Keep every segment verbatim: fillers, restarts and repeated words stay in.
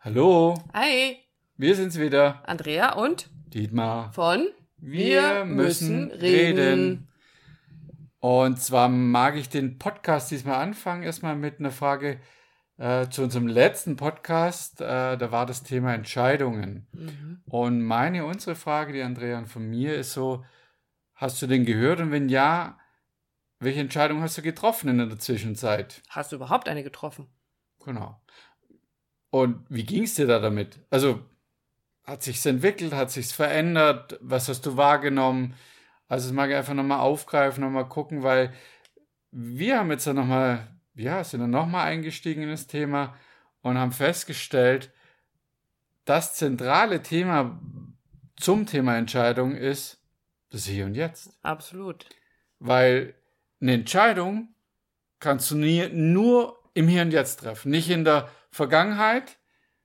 Hallo, Hi, wir sind's wieder. Andrea und Dietmar. von Wir müssen reden. Und zwar mag ich den Podcast diesmal anfangen, erstmal mit einer Frage äh, zu unserem letzten Podcast. Äh, da war das Thema Entscheidungen. Mhm. Und meine, unsere Frage, die Andrea und von mir, ist so, hast du den gehört? Und wenn ja, welche Entscheidung hast du getroffen in der Zwischenzeit? Hast du überhaupt eine getroffen? Genau. Und wie ging es dir da damit? Also, hat sich's entwickelt, hat sich's verändert? Was hast du wahrgenommen? Also, das mag ich einfach nochmal aufgreifen, nochmal gucken, weil wir haben jetzt dann nochmal, ja, sind dann nochmal eingestiegen in das Thema und haben festgestellt, das zentrale Thema zum Thema Entscheidung ist das Hier und Jetzt. Absolut. Weil eine Entscheidung kannst du nie, nur im Hier und Jetzt treffen, nicht in der Vergangenheit,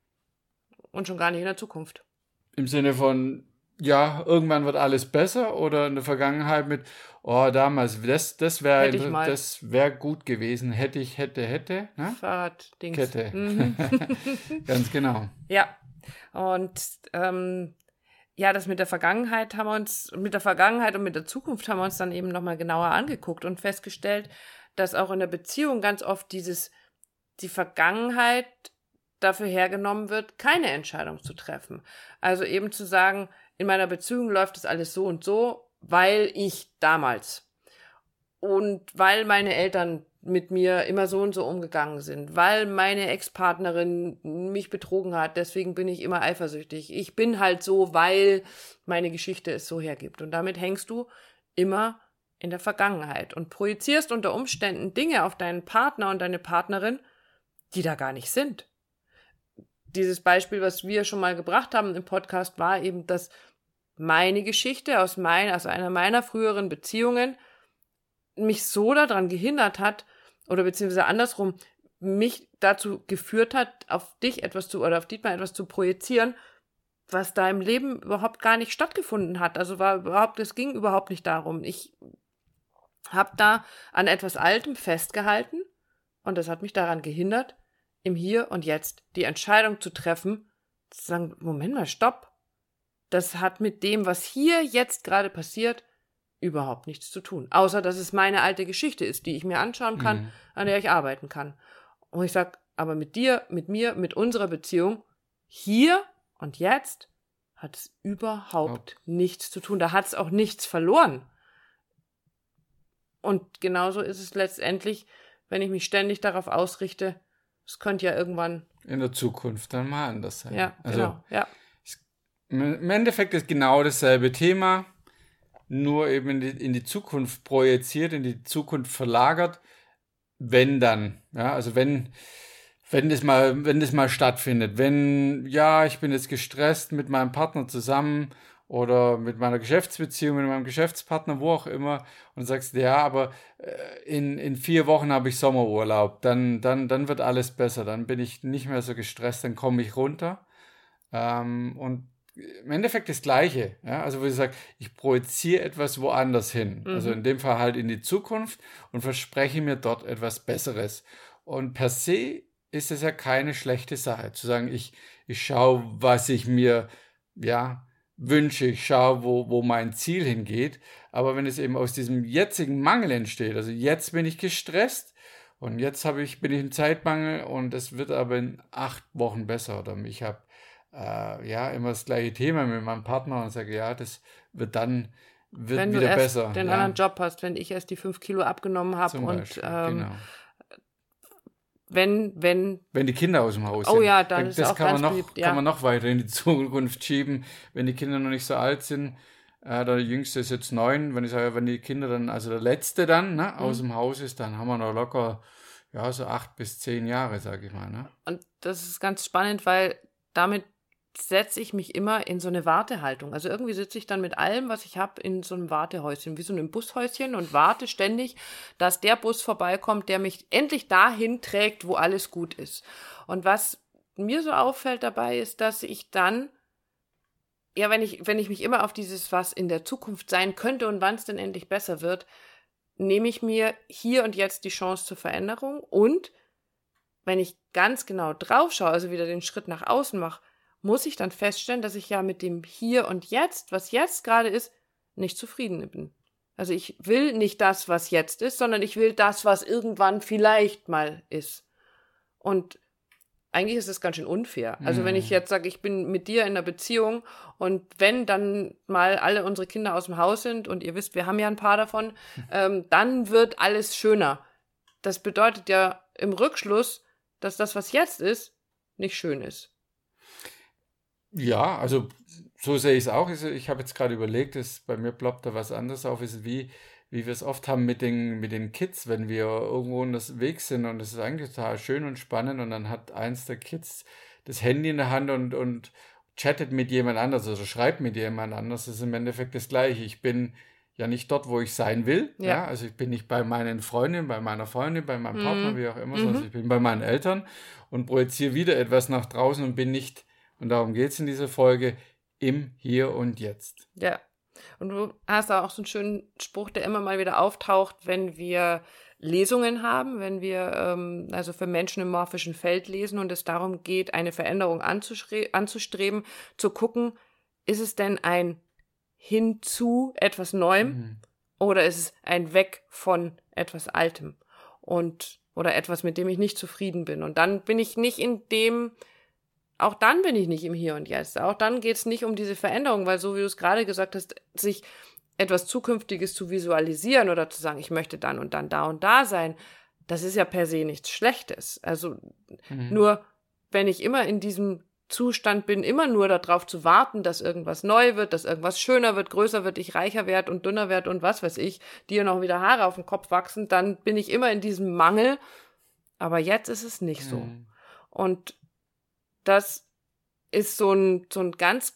Und schon gar nicht in der Zukunft. im Sinne von, ja, irgendwann wird alles besser, oder in der Vergangenheit mit, oh, damals, das, das wäre Hätte ich mal. das wäre gut gewesen, hätte ich, hätte, hätte, ne? Fahrraddings. Kette. Mhm. Ganz genau. Ja. Und ähm, ja, das mit der Vergangenheit haben wir uns, mit der Vergangenheit und mit der Zukunft haben wir uns dann eben nochmal genauer angeguckt und festgestellt, dass auch in der Beziehung ganz oft dieses, die Vergangenheit dafür hergenommen wird, keine Entscheidung zu treffen. Also eben zu sagen, in meiner Beziehung läuft das alles so und so, weil ich damals und weil meine Eltern mit mir immer so und so umgegangen sind, weil meine Ex-Partnerin mich betrogen hat, deswegen bin ich immer eifersüchtig. Ich bin halt so, weil meine Geschichte es so hergibt. Und damit hängst du immer in der Vergangenheit und projizierst unter Umständen Dinge auf deinen Partner und deine Partnerin, die da gar nicht sind. Dieses Beispiel, was wir schon mal gebracht haben im Podcast, war eben, dass meine Geschichte aus, mein, aus einer meiner früheren Beziehungen mich so daran gehindert hat, oder beziehungsweise andersrum, mich dazu geführt hat, auf dich etwas zu, oder auf Dietmar etwas zu projizieren, was da im Leben überhaupt gar nicht stattgefunden hat. Also war überhaupt, es ging überhaupt nicht darum. Ich habe da an etwas Altem festgehalten und das hat mich daran gehindert, im Hier und Jetzt die Entscheidung zu treffen, zu sagen, Moment mal, stopp. Das hat mit dem, was hier jetzt gerade passiert, überhaupt nichts zu tun. Außer, dass es meine alte Geschichte ist, die ich mir anschauen kann, Mhm. an der ich arbeiten kann. Und ich sage, aber mit dir, mit mir, mit unserer Beziehung, hier und jetzt hat es überhaupt Haupt. nichts zu tun. Da hat es auch nichts verloren. Und genauso ist es letztendlich, wenn ich mich ständig darauf ausrichte, es könnte ja irgendwann... In der Zukunft dann mal anders sein. Ja, Also, genau, ja. im Endeffekt ist genau dasselbe Thema, nur eben in die, in die Zukunft projiziert, in die Zukunft verlagert, wenn dann, ja, also wenn, wenn das mal, wenn das mal stattfindet, wenn, ja, ich bin jetzt gestresst mit meinem Partner zusammen oder mit meiner Geschäftsbeziehung, mit meinem Geschäftspartner, wo auch immer, und sagst, ja, aber äh, in, in vier Wochen habe ich Sommerurlaub, dann, dann, dann wird alles besser, dann bin ich nicht mehr so gestresst, dann komme ich runter. Ähm, und im Endeffekt das Gleiche, ja, also wo ich sage, ich projiziere etwas woanders hin, Mhm. also in dem Fall halt in die Zukunft und verspreche mir dort etwas Besseres. Und per se ist es ja keine schlechte Sache, zu sagen, ich, ich schaue, was ich mir, ja, wünsche, ich schaue, wo, wo mein Ziel hingeht, aber wenn es eben aus diesem jetzigen Mangel entsteht, also jetzt bin ich gestresst und jetzt habe ich, bin ich im Zeitmangel und es wird aber in acht Wochen besser oder ich habe äh, ja, immer das gleiche Thema mit meinem Partner und sage, ja, das wird dann wird Wenn du wieder erst besser. den ja, anderen Job hast, wenn ich erst die fünf Kilo abgenommen habe zum und Beispiel, ähm, genau. wenn, wenn, Wenn die Kinder aus dem Haus oh sind, ja, dann dann, ist das auch kann man ganz noch, beliebt, kann ja. man noch weiter in die Zukunft schieben, wenn die Kinder noch nicht so alt sind. Äh, der Jüngste ist jetzt neun, wenn ich sage, wenn die Kinder dann, also der Letzte dann, ne, aus dem Haus ist, dann haben wir noch locker, ja, so acht bis zehn Jahre, sage ich mal, ne? Und das ist ganz spannend, weil damit setze ich mich immer in so eine Wartehaltung. Also irgendwie sitze ich dann mit allem, was ich habe, in so einem Wartehäuschen, wie so einem Bushäuschen und warte ständig, dass der Bus vorbeikommt, der mich endlich dahin trägt, wo alles gut ist. Und was mir so auffällt dabei ist, dass ich dann, ja, wenn ich, wenn ich mich immer auf dieses, was in der Zukunft sein könnte und wann es denn endlich besser wird, nehme ich mir hier und jetzt die Chance zur Veränderung und wenn ich ganz genau drauf schaue, also wieder den Schritt nach außen mache, muss ich dann feststellen, dass ich ja mit dem Hier und Jetzt, was jetzt gerade ist, nicht zufrieden bin. Also ich will nicht das, was jetzt ist, sondern ich will das, was irgendwann vielleicht mal ist. Und eigentlich ist das ganz schön unfair. Also wenn ich jetzt sage, ich bin mit dir in einer Beziehung und wenn dann mal alle unsere Kinder aus dem Haus sind und ihr wisst, wir haben ja ein paar davon, ähm, dann wird alles schöner. Das bedeutet ja im Rückschluss, dass das, was jetzt ist, nicht schön ist. Ja, also so sehe ich es auch. Also ich habe jetzt gerade überlegt, dass bei mir ploppt da was anderes auf, ist wie, wie wir es oft haben mit den, mit den Kids, wenn wir irgendwo unterwegs sind und es ist eigentlich total schön und spannend und dann hat eins der Kids das Handy in der Hand und, und chattet mit jemand anders oder schreibt mit jemand anders. Das ist im Endeffekt das Gleiche. Ich bin ja nicht dort, wo ich sein will. Ja. Ja. Also ich bin nicht bei meinen Freundinnen, bei meiner Freundin, bei meinem Partner, Mhm. wie auch immer, Mhm. sondern ich bin bei meinen Eltern und projiziere wieder etwas nach draußen und bin nicht, und darum geht es in dieser Folge, im Hier und Jetzt. Ja. Und du hast da auch so einen schönen Spruch, der immer mal wieder auftaucht, wenn wir Lesungen haben, wenn wir ähm, also für Menschen im morphischen Feld lesen und es darum geht, eine Veränderung anzuschre- anzustreben, zu gucken, ist es denn ein Hinzu etwas Neuem Mhm. oder ist es ein Weg von etwas Altem und oder etwas, mit dem ich nicht zufrieden bin. Und dann bin ich nicht in dem, auch dann bin ich nicht im Hier und Jetzt. Auch dann geht es nicht um diese Veränderung, weil so wie du es gerade gesagt hast, sich etwas Zukünftiges zu visualisieren oder zu sagen, ich möchte dann und dann da und da sein, das ist ja per se nichts Schlechtes. Also Mhm. nur, wenn ich immer in diesem Zustand bin, immer nur darauf zu warten, dass irgendwas neu wird, dass irgendwas schöner wird, größer wird, ich reicher werde und dünner werde und was weiß ich, dir noch wieder Haare auf den Kopf wachsen, dann bin ich immer in diesem Mangel. Aber jetzt ist es nicht so. Mhm. Und das ist so ein, so ein ganz,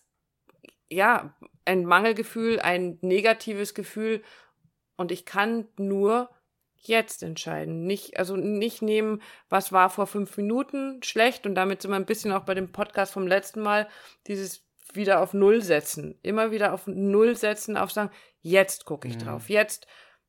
ja, ein Mangelgefühl, ein negatives Gefühl. Und ich kann nur jetzt entscheiden. Nicht, also nicht nehmen, was war vor fünf Minuten schlecht. Und damit sind wir ein bisschen auch bei dem Podcast vom letzten Mal, dieses wieder auf Null setzen. Immer wieder auf Null setzen, auf sagen, jetzt gucke ich Mhm. drauf. Jetzt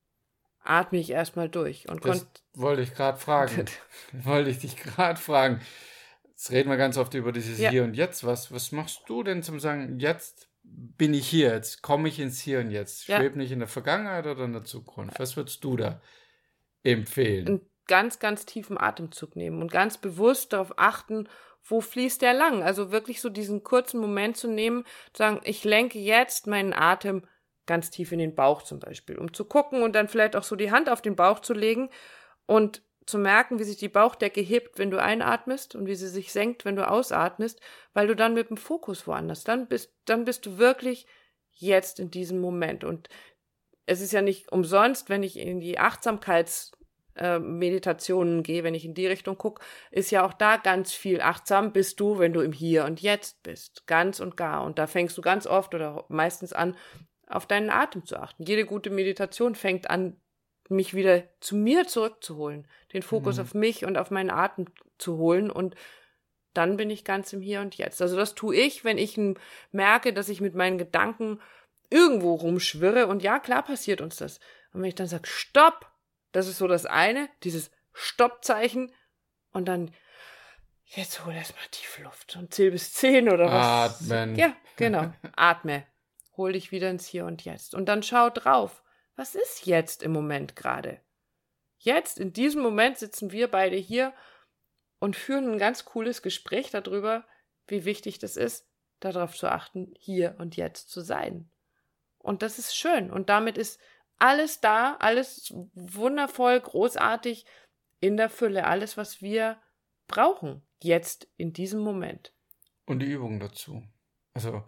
atme ich erstmal durch. Und Das konnt, wollte ich gerade fragen. wollte ich dich gerade fragen. Jetzt reden wir ganz oft über dieses Ja. Hier und Jetzt. Was, was machst du denn zum sagen, jetzt bin ich hier, jetzt komme ich ins Hier und Jetzt? Ja. Schweb nicht in der Vergangenheit oder in der Zukunft? Was würdest du da empfehlen? einen ganz, ganz tiefen Atemzug nehmen und ganz bewusst darauf achten, wo fließt der lang? Also wirklich so diesen kurzen Moment zu nehmen, zu sagen, ich lenke jetzt meinen Atem ganz tief in den Bauch zum Beispiel, um zu gucken und dann vielleicht auch so die Hand auf den Bauch zu legen und zu merken, wie sich die Bauchdecke hebt, wenn du einatmest und wie sie sich senkt, wenn du ausatmest, weil du dann mit dem Fokus woanders, dann bist, dann bist du wirklich jetzt in diesem Moment. Und es ist ja nicht umsonst, wenn ich in die Achtsamkeitsmeditationen äh, gehe, wenn ich in die Richtung gucke, ist ja auch da ganz viel achtsam bist du, wenn du im Hier und Jetzt bist, ganz und gar. Und da fängst du ganz oft oder meistens an, auf deinen Atem zu achten. Jede gute Meditation fängt an, mich wieder zu mir zurückzuholen, den Fokus Mhm. auf mich und auf meinen Atem zu holen und dann bin ich ganz im Hier und Jetzt. Also das tue ich, wenn ich m- merke, dass ich mit meinen Gedanken irgendwo rumschwirre und ja, klar passiert uns das. Und wenn ich dann sage, Stopp, das ist so das eine, dieses Stoppzeichen und dann, jetzt hol erstmal tief Luft und zähl bis zehn oder was. Atmen. Ja, genau, atme, hol dich wieder ins Hier und Jetzt und dann schau drauf. Was ist jetzt im Moment gerade? Jetzt, in diesem Moment sitzen wir beide hier und führen ein ganz cooles Gespräch darüber, wie wichtig das ist, darauf zu achten, hier und jetzt zu sein. Und das ist schön. Und damit ist alles da, alles wundervoll, großartig, in der Fülle, alles, was wir brauchen, jetzt in diesem Moment. Und die Übung dazu. Also,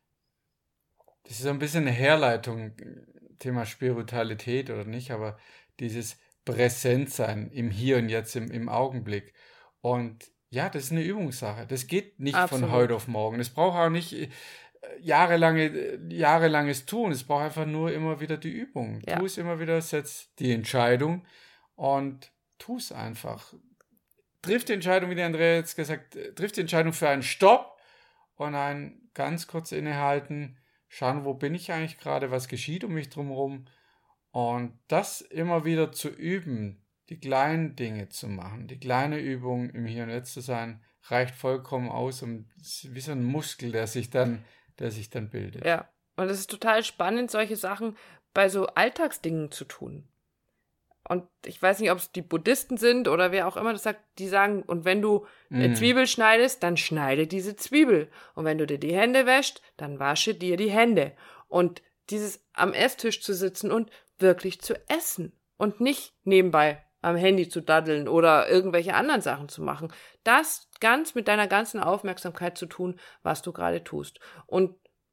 das ist so ein bisschen eine Herleitung, Thema Spiritualität oder nicht, aber dieses Präsentsein im Hier und Jetzt, im, im Augenblick. Und ja, das ist eine Übungssache. Das geht nicht Absolut. von heute auf morgen. Es braucht auch nicht äh, jahrelange, äh, jahrelanges Tun. Es braucht einfach nur immer wieder die Übung. Ja. Tu es immer wieder, setz die Entscheidung und tu es einfach. Triff die Entscheidung, wie der Andrea jetzt gesagt hat, triff die Entscheidung für einen Stopp und ein ganz kurz innehalten, schauen, wo bin ich eigentlich gerade, was geschieht um mich drumherum und das immer wieder zu üben, die kleinen Dinge zu machen, die kleine Übung im Hier und Jetzt zu sein, reicht vollkommen aus, um wie so ein Muskel, der sich dann, der sich dann bildet. Ja, und es ist total spannend, solche Sachen bei so Alltagsdingen zu tun. Und ich weiß nicht, ob es die Buddhisten sind oder wer auch immer das sagt, die sagen, und wenn du eine mm. Zwiebel schneidest, dann schneide diese Zwiebel. Und wenn du dir die Hände wäschst, dann wasche dir die Hände. Und dieses am Esstisch zu sitzen und wirklich zu essen und nicht nebenbei am Handy zu daddeln oder irgendwelche anderen Sachen zu machen. Das ganz mit deiner ganzen Aufmerksamkeit zu tun, was du gerade tust. Und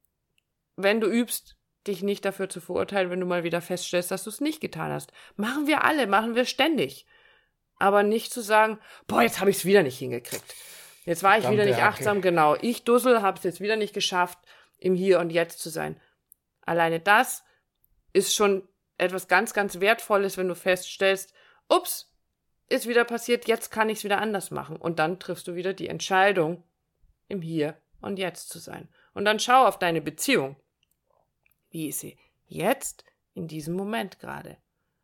wenn du übst, dich nicht dafür zu verurteilen, wenn du mal wieder feststellst, dass du es nicht getan hast. Machen wir alle, machen wir ständig. Aber nicht zu sagen, boah, jetzt habe ich es wieder nicht hingekriegt. Jetzt war ich Verdammt, wieder nicht achtsam, okay. Genau. Ich Dussel habe es jetzt wieder nicht geschafft, im Hier und Jetzt zu sein. Alleine das ist schon etwas ganz, ganz Wertvolles, wenn du feststellst, ups, ist wieder passiert, jetzt kann ich es wieder anders machen. Und dann triffst du wieder die Entscheidung, im Hier und Jetzt zu sein. Und dann schau auf deine Beziehung. Wie ist sie jetzt in diesem Moment gerade?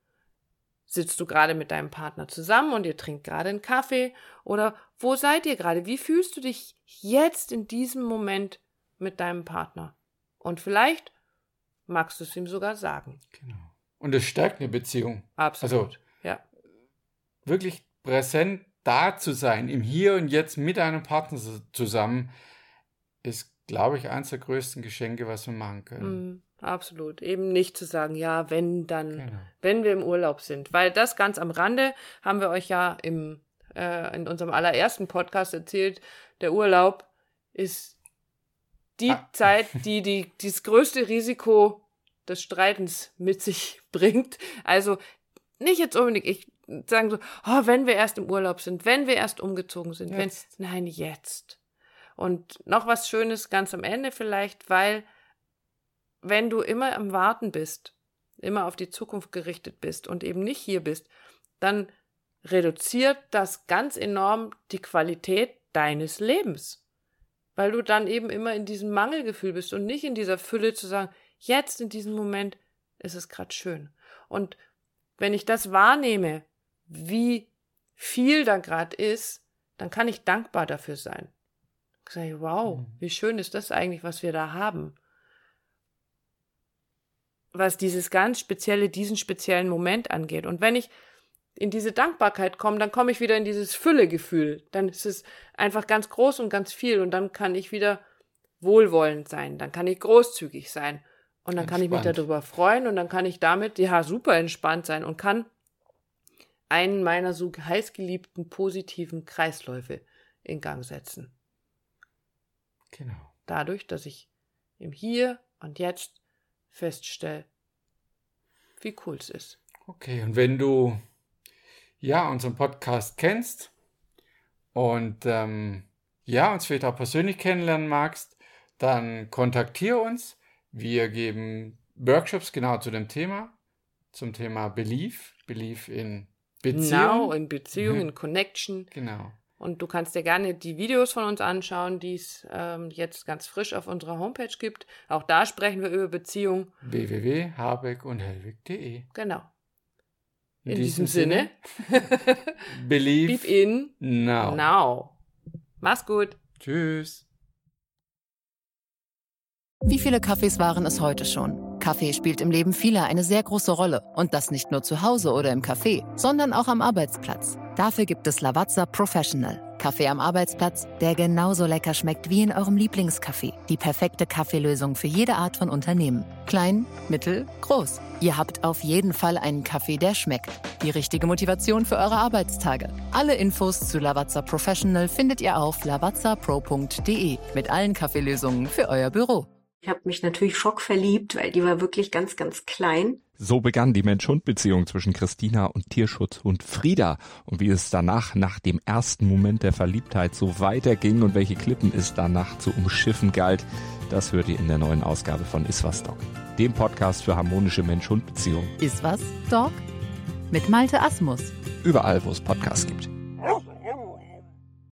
Sitzt du gerade mit deinem Partner zusammen und ihr trinkt gerade einen Kaffee? Oder wo seid ihr gerade? Wie fühlst du dich jetzt in diesem Moment mit deinem Partner? Und vielleicht magst du es ihm sogar sagen. Genau. Und es stärkt eine Beziehung. Absolut, also, ja. Wirklich präsent da zu sein, im Hier und Jetzt mit einem Partner zusammen, ist, glaube ich, eines der größten Geschenke, was wir machen können. Mm. Absolut. Eben nicht zu sagen, ja, wenn dann, genau. wenn wir im Urlaub sind. Weil das ganz am Rande haben wir euch ja im, äh, in unserem allerersten Podcast erzählt, der Urlaub ist die ah. Zeit, die, die das größte Risiko des Streitens mit sich bringt. Also nicht jetzt unbedingt, ich sagen so, oh, wenn wir erst im Urlaub sind, wenn wir erst umgezogen sind, wenn, nein, jetzt. Und noch was Schönes ganz am Ende vielleicht, weil wenn du immer am Warten bist, immer auf die Zukunft gerichtet bist und eben nicht hier bist, dann reduziert das ganz enorm die Qualität deines Lebens. Weil du dann eben immer in diesem Mangelgefühl bist und nicht in dieser Fülle zu sagen, jetzt in diesem Moment ist es gerade schön. Und wenn ich das wahrnehme, wie viel da gerade ist, dann kann ich dankbar dafür sein. Ich sage, wow, wie schön ist das eigentlich, was wir da haben. Was dieses ganz spezielle, diesen speziellen Moment angeht. Und wenn ich in diese Dankbarkeit komme, dann komme ich wieder in dieses Füllegefühl. Dann ist es einfach ganz groß und ganz viel und dann kann ich wieder wohlwollend sein. Dann kann ich großzügig sein und dann entspannt. Kann ich mich darüber freuen und dann kann ich damit, ja, super entspannt sein und kann einen meiner so heißgeliebten positiven Kreisläufe in Gang setzen. Genau. Dadurch, dass ich im Hier und Jetzt feststelle, wie cool es ist. Okay, und wenn du ja unseren Podcast kennst und ähm, ja uns vielleicht auch persönlich kennenlernen magst, dann kontaktiere uns. Wir geben Workshops genau zu dem Thema, zum Thema Belief, Belief in Beziehung. Genau, in Beziehung, in Connection. Genau. Und du kannst dir gerne die Videos von uns anschauen, die es ähm, jetzt ganz frisch auf unserer Homepage gibt. Auch da sprechen wir über Beziehung. w w w punkt habeck und hellwig punkt de. Genau. In, in diesem, diesem Sinne. Believe in now. now. Mach's gut. Tschüss. Wie viele Kaffees waren es heute schon? Kaffee spielt im Leben vieler eine sehr große Rolle. Und das nicht nur zu Hause oder im Café, sondern auch am Arbeitsplatz. Dafür gibt es Lavazza Professional. Kaffee am Arbeitsplatz, der genauso lecker schmeckt wie in eurem Lieblingscafé. Die perfekte Kaffeelösung für jede Art von Unternehmen. Klein, mittel, groß. Ihr habt auf jeden Fall einen Kaffee, der schmeckt. Die richtige Motivation für eure Arbeitstage. Alle Infos zu Lavazza Professional findet ihr auf lavazza pro punkt de mit allen Kaffeelösungen für euer Büro. Ich habe mich natürlich schockverliebt, weil die war wirklich ganz, ganz klein. So begann die Mensch-Hund-Beziehung zwischen Christina und Tierschutzhund Frieda. Und wie es danach, nach dem ersten Moment der Verliebtheit, so weiterging und welche Klippen es danach zu umschiffen galt, das hört ihr in der neuen Ausgabe von Iswas Dog, dem Podcast für harmonische Mensch-Hund-Beziehungen. Iswas Dog? Mit Malte Asmus. Überall, wo es Podcasts gibt.